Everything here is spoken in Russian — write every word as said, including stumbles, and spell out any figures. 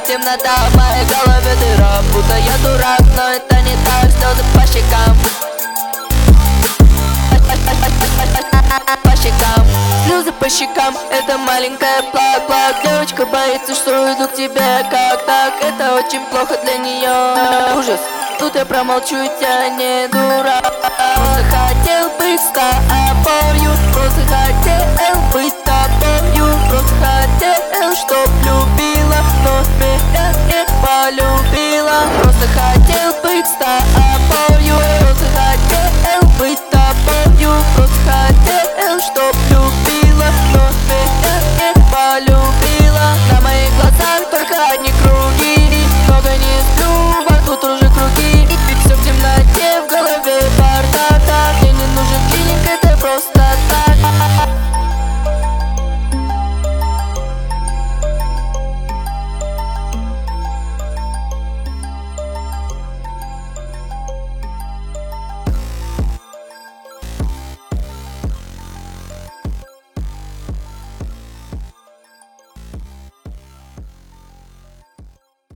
темнота, в моей голове дыра, будто я дурак, но это не так. Слезы по щекам, по щекам, слезы по щекам. Это маленькая плак-плак. Девочка боится, что иду к тебе. Как так? Это очень плохо для нее. Ужас, тут я промолчу, я не дурак. Просто хотел быть с тобою, просто хотел быть